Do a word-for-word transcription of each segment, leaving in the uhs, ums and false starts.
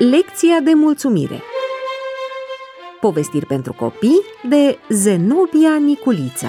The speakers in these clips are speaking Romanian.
Lecția de mulțumire. Povestiri pentru copii de Zenobia Niculiță.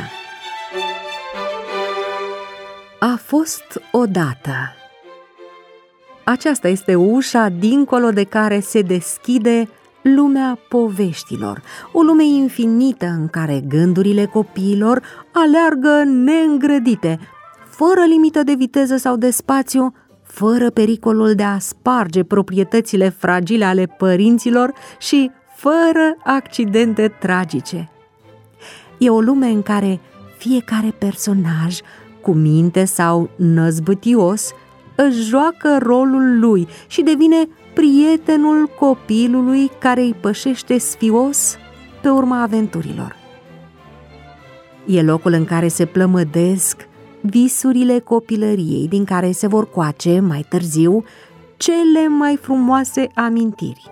A fost odată. Aceasta este ușa dincolo de care se deschide lumea poveștilor, o lume infinită în care gândurile copiilor aleargă neîngrădite, fără limită de viteză sau de spațiu, fără pericolul de a sparge proprietățile fragile ale părinților și fără accidente tragice. E o lume în care fiecare personaj, cu minte sau năzbâtios, își joacă rolul lui și devine prietenul copilului care îi pășește sfios pe urma aventurilor. E locul în care se plămădesc visurile copilăriei, din care se vor coace mai târziu cele mai frumoase amintiri.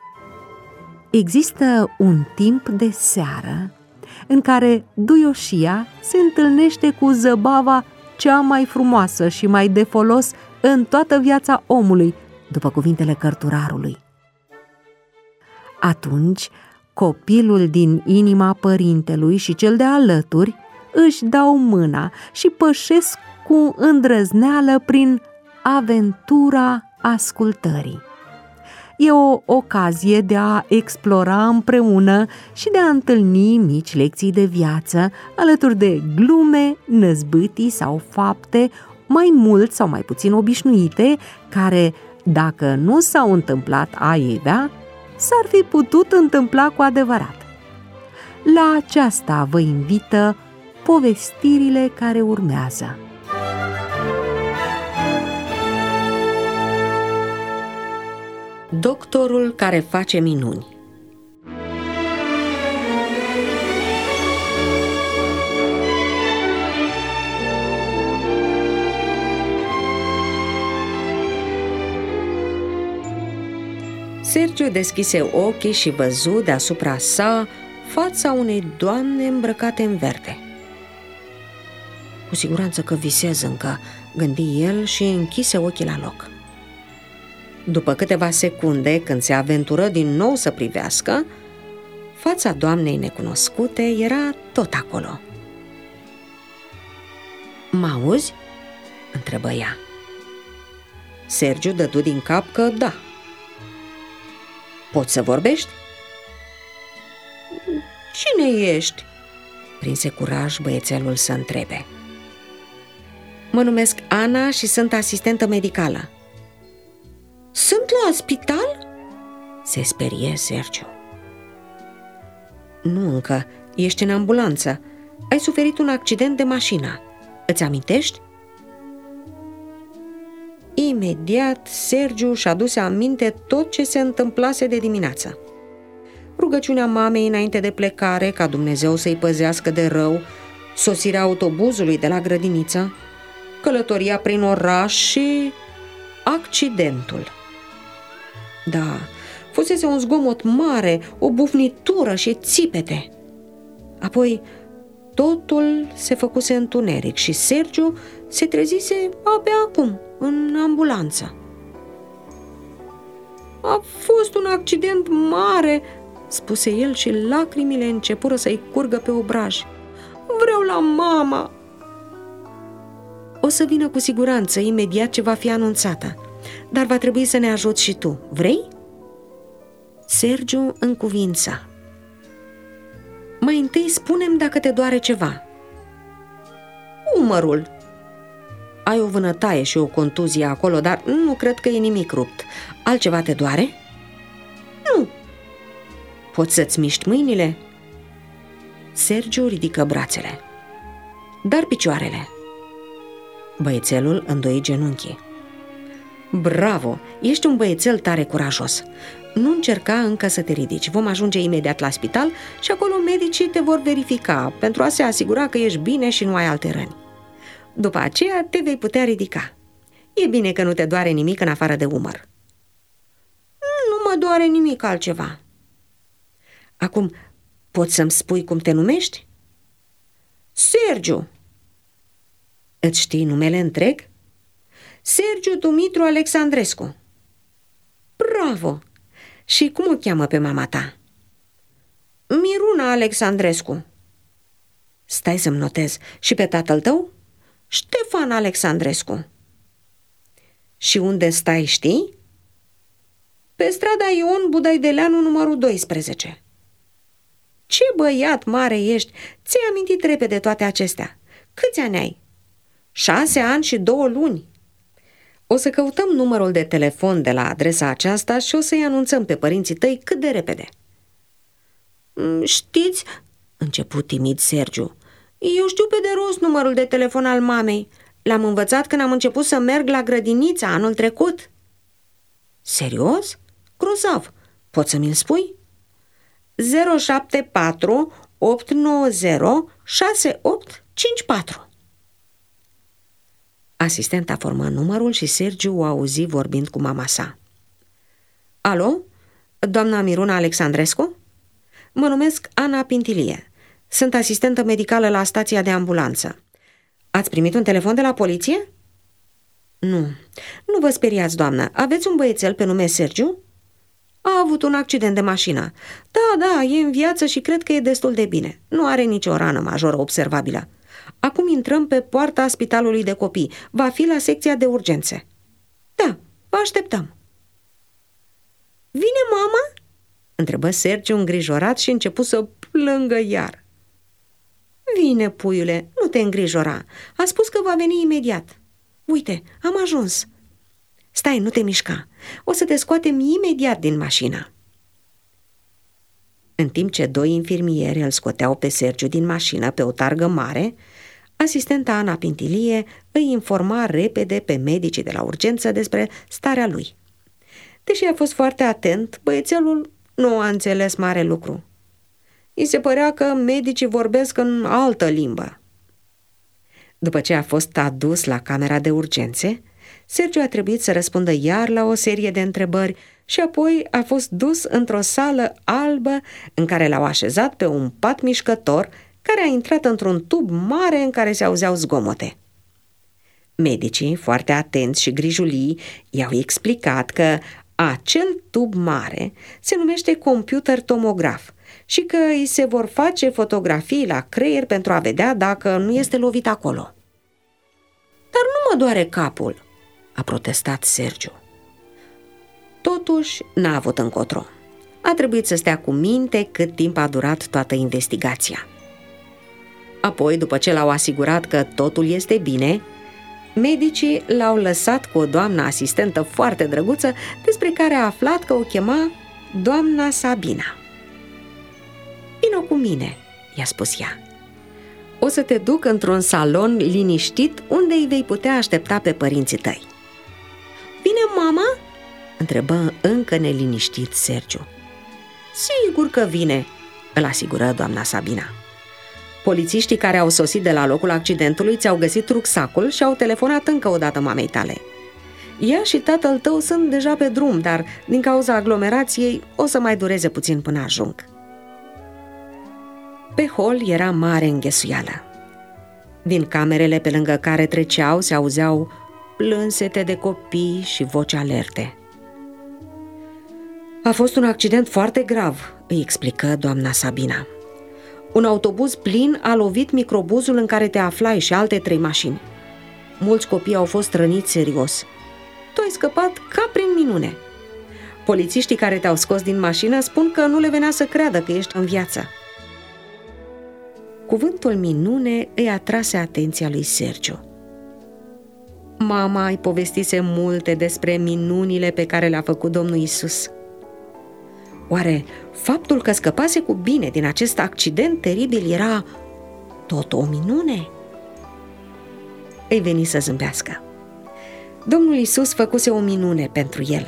Există un timp de seară în care duioșia se întâlnește cu zăbava cea mai frumoasă și mai de folos în toată viața omului, după cuvintele cărturarului. Atunci, copilul din inima părintelui și cel de alături își dau mâna și pășesc cu îndrăzneală prin aventura ascultării. E o ocazie de a explora împreună și de a întâlni mici lecții de viață, alături de glume, năzbâtii sau fapte mai mult sau mai puțin obișnuite, care, dacă nu s-au întâmplat aievea, s-ar fi putut întâmpla cu adevărat. La aceasta vă invită povestirile care urmează. Doctorul care face minuni. Sergiu deschise ochii și văzu deasupra sa fața unei doamne îmbrăcate în verde. Cu siguranță că visez încă, gândi el și închise ochii la loc. După câteva secunde, când se aventură din nou să privească, fața doamnei necunoscute era tot acolo. "Mă auzi?" întrebă ea. Sergiu dădu din cap că da. "Poți să vorbești?" "Cine ești?" prinse curaj băiețelul să întrebe. "Mă numesc Ana și sunt asistentă medicală." "Sunt la spital?" se sperie Sergiu. "Nu încă, ești în ambulanță. Ai suferit un accident de mașină. Îți amintești?" Imediat, Sergiu își aduse aminte tot ce se întâmplase de dimineață. Rugăciunea mamei înainte de plecare, ca Dumnezeu să-i păzească de rău, sosirea autobuzului de la grădiniță, călătoria prin oraș și accidentul. Da, fusese un zgomot mare, o bufnitură și țipete. Apoi totul se făcuse întuneric și Sergiu se trezise abia acum, în ambulanță. "A fost un accident mare," spuse el și lacrimile începură să-i curgă pe obraj. "Vreau la mama." "O să vină cu siguranță imediat ce va fi anunțată, dar va trebui să ne ajuți și tu. Vrei?" Sergiu încuvința. "Mai întâi spune-mi dacă te doare ceva." "Umărul." "Ai o vânătaie și o contuzie acolo, dar nu cred că e nimic rupt. Altceva te doare?" "Nu." "Poți să-ți miști mâinile?" Sergiu ridică brațele. "Dar picioarele?" Băiețelul îndoi genunchii. "Bravo! Ești un băiețel tare curajos. Nu încerca încă să te ridici. Vom ajunge imediat la spital și acolo medicii te vor verifica pentru a se asigura că ești bine și nu ai alte răni. După aceea te vei putea ridica. E bine că nu te doare nimic în afară de umăr." "Nu mă doare nimic altceva." "Acum, poți să-mi spui cum te numești?" "Sergiu." "Îți știi numele întreg?" "Sergiu Dumitru Alexandrescu." "Bravo! Și cum o cheamă pe mama ta?" "Miruna Alexandrescu." "Stai să-mi notez. Și pe tatăl tău?" "Ștefan Alexandrescu." "Și unde stai, știi?" "Pe strada Ion Budaideleanu numărul doisprezece." "Ce băiat mare ești! Ți-ai amintit repede toate acestea. Câți ani ai?" "Șase ani și două luni." "O să căutăm numărul de telefon de la adresa aceasta și o să-i anunțăm pe părinții tăi cât de repede." "Știți," început timid Sergiu, "eu știu pe de rost numărul de telefon al mamei. L-am învățat când am început să merg la grădinița anul trecut." "Serios? Grozav. Poți să mi-l spui?" zero șapte patru opt nouă zero șase opt cinci patru. Asistenta formă numărul și Sergiu o auzi vorbind cu mama sa. "Alo? Doamna Miruna Alexandrescu? Mă numesc Ana Pintilie. Sunt asistentă medicală la stația de ambulanță. Ați primit un telefon de la poliție?" "Nu. Nu vă speriați, doamnă. Aveți un băiețel pe nume Sergiu?" "A avut un accident de mașină. Da, da, e în viață și cred că e destul de bine. Nu are nicio rană majoră observabilă. Acum intrăm pe poarta spitalului de copii. Va fi la secția de urgențe." "Da, vă așteptăm." "Vine mama?" întrebă Sergiu îngrijorat și început să plângă iar. "Vine, puiule, nu te îngrijora. A spus că va veni imediat. Uite, am ajuns. Stai, nu te mișca. O să te scoatem imediat din mașină." În timp ce doi infirmieri îl scoteau pe Sergiu din mașină pe o targă mare, asistenta Ana Pintilie îi informa repede pe medicii de la urgență despre starea lui. Deși a fost foarte atent, băiețelul nu a înțeles mare lucru. I se părea că medicii vorbesc în altă limbă. După ce a fost adus la camera de urgențe, Sergiu a trebuit să răspundă iar la o serie de întrebări și apoi a fost dus într-o sală albă în care l-au așezat pe un pat mișcător care a intrat într-un tub mare în care se auzeau zgomote. Medicii, foarte atenți și grijulii, i-au explicat că acel tub mare se numește computer tomograf și că îi se vor face fotografii la creier pentru a vedea dacă nu este lovit acolo. "Dar nu mă doare capul," a protestat Sergiu. Totuși, n-a avut încotro. A trebuit să stea cu minte cât timp a durat toată investigația. Apoi, după ce l-au asigurat că totul este bine, medicii l-au lăsat cu o doamnă asistentă foarte drăguță, despre care a aflat că o chema doamna Sabina. "Vino cu mine," i-a spus ea. "O să te duc într-un salon liniștit unde îi vei putea aștepta pe părinții tăi." "Vine mama?" întrebă încă neliniștit Sergiu. "Sigur că vine," îl asigură doamna Sabina. "Polițiștii care au sosit de la locul accidentului ți-au găsit rucsacul și au telefonat încă o dată mamei tale. Ea și tatăl tău sunt deja pe drum, dar din cauza aglomerației o să mai dureze puțin până ajung." Pe hol era mare înghesuială. Din camerele pe lângă care treceau se auzeau plânsete de copii și voci alerte. "A fost un accident foarte grav," îi explică doamna Sabina. "Un autobuz plin a lovit microbuzul în care te aflai și alte trei mașini. Mulți copii au fost răniți serios. Tu ai scăpat ca prin minune. Polițiștii care te-au scos din mașină spun că nu le venea să creadă că ești în viață." Cuvântul minune îi atrase atenția lui Sergiu. Mama îi povestise multe despre minunile pe care le-a făcut Domnul Iisus. Oare faptul că scăpase cu bine din acest accident teribil era tot o minune? Îi veni să zâmbească. Domnul Iisus făcuse o minune pentru el.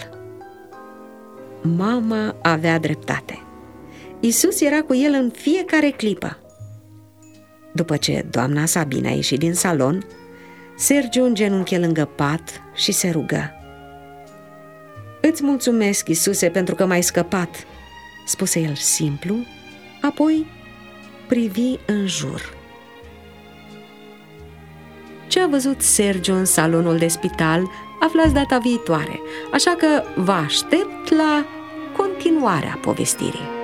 Mama avea dreptate. Iisus era cu el în fiecare clipă. După ce doamna Sabina a ieșit din salon, Sergiu îngenunche lângă pat și se rugă. "Îți mulțumesc, Iisuse, pentru că m-ai scăpat," spuse el simplu, apoi privi în jur. Ce a văzut Sergiu în salonul de spital aflați data viitoare, așa că vă aștept la continuarea povestirii.